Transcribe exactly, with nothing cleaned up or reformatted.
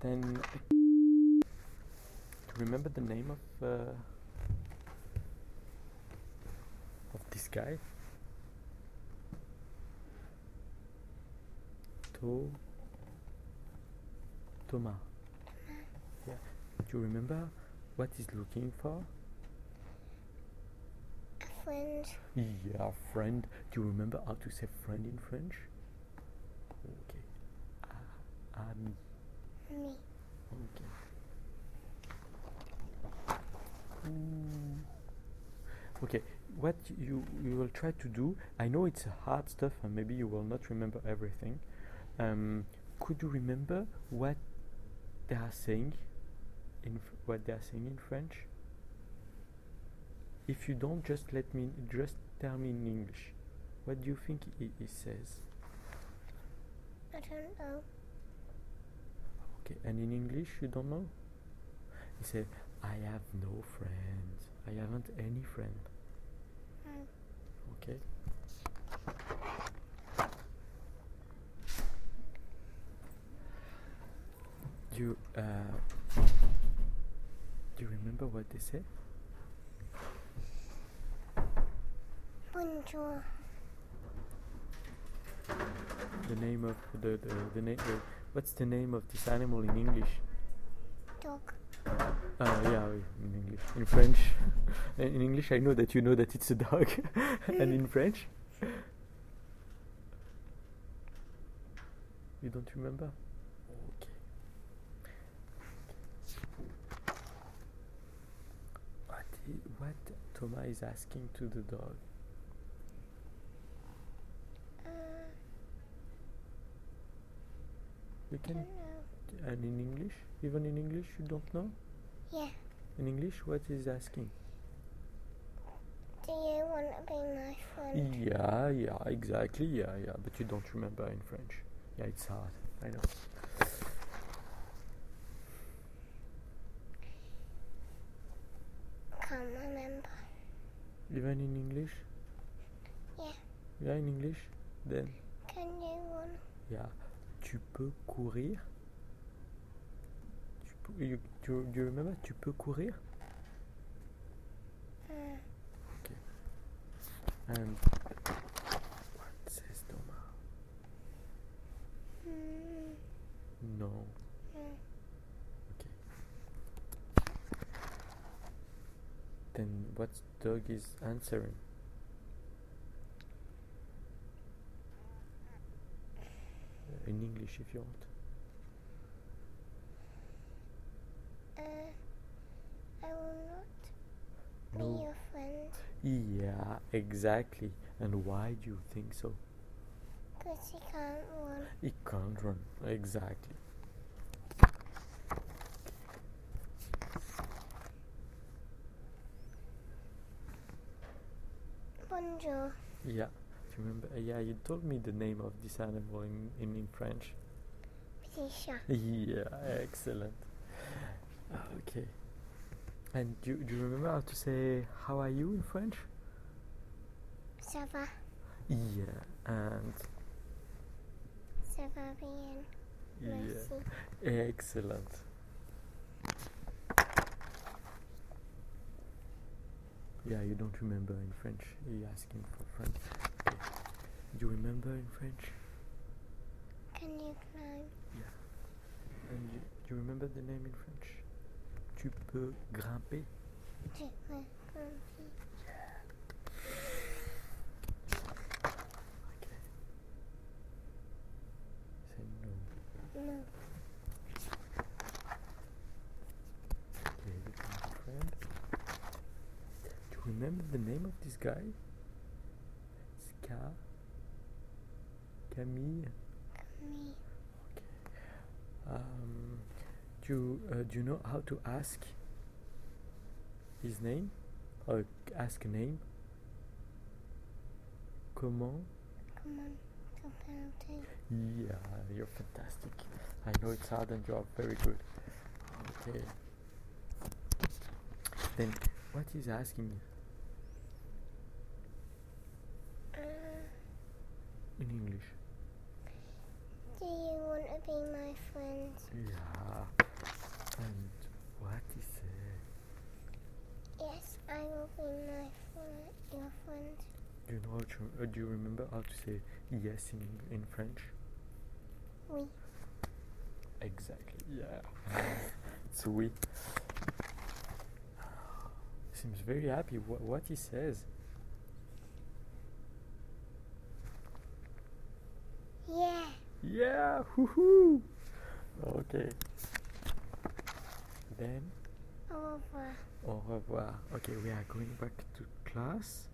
Then, do you remember the name of uh, of this guy? To Thomas. Yeah. Do you remember what he's looking for? A friend. Yeah, friend. Do you remember how to say friend in French? Okay. Uh, ami. Me. Okay. Mm. Okay. What you you will try to do? I know it's hard stuff, and maybe you will not remember everything. Um, could you remember what they are saying in f- what they are saying in French? If you don't, just let me just tell me in English. What do you think he, he says? I don't know. Okay, and in English you don't know? He said, I have no friends. I haven't any friend. Mm. Okay. Do you, uh, do you remember what they say? Bonjour. The name of the the, the name. The, what's the name of this animal in English? Dog. Uh, yeah, in English. In French, in English, I know that you know that it's a dog, and in French, you don't remember? Okay. What i- what Thomas is asking to the dog? Uh, You I can, don't know. and in English, even in English, you don't know. Yeah. In English, what is asking? Do you want to be my friend? Yeah, yeah, exactly, yeah, yeah. But you don't remember in French. Yeah, it's hard. I know. Can't remember. Even in English? Yeah. Yeah, in English. Then, Can you want? yeah. Tu peux courir. Tu peux, you, do, do you remember? Tu peux courir. Uh, And what says Thomas? mm, No. mm. Okay. Then what dog is answering? Uh, in English, if you want. Uh, I will not be No. your friend Yeah, exactly. And why do you think so? because you can't run. He can't run. Exactly. Bonjour. Yeah. Do you remember? Uh, yeah, you told me the name of this animal in, in, in French. Petit chat. Yeah, excellent. Okay. And do, do you remember how to say how are you in French? Ça va. Yeah, and Ça va bien. Merci. yeah, excellent. Yeah, you don't remember in French. You're asking for French. Okay. Do you remember in French? Can you climb? And you, do you remember the name in French? Tu peux grimper. Tu peux grimper. Okay. Say no. No. Okay, become a friend. Do you remember the name of this guy? It's Ka. Camille. Me. Um, do you, uh, do you know how to ask his name? Or ask a name? Comment? Come on. To penalty. Yeah, you're fantastic. I know it's hard and you are very good. Okay. Then, what is asking Uh, in English? do you want to be my friend? Yeah. Do you know how to, uh, do you remember how to say yes in in French? Oui. Exactly. Yeah. It's oui. Seems very happy. What what he says? Yeah. Yeah. Woohoo. Okay. Then Au revoir. au revoir. Okay, we are going back to class.